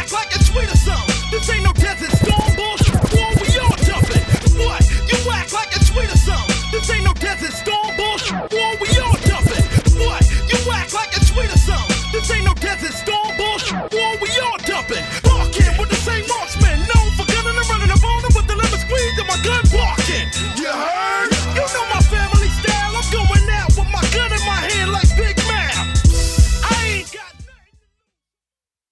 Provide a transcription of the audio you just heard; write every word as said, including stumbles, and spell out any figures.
act like it's sweet or something. This ain't no desert storm bullshit. Boy, we all jumping. What? You act like it's sweet or something. This ain't no desert storm bullshit. Boy, we all jumping. What? You act like it's sweet or something. This ain't no desert storm bullshit. Boy, we all jumping.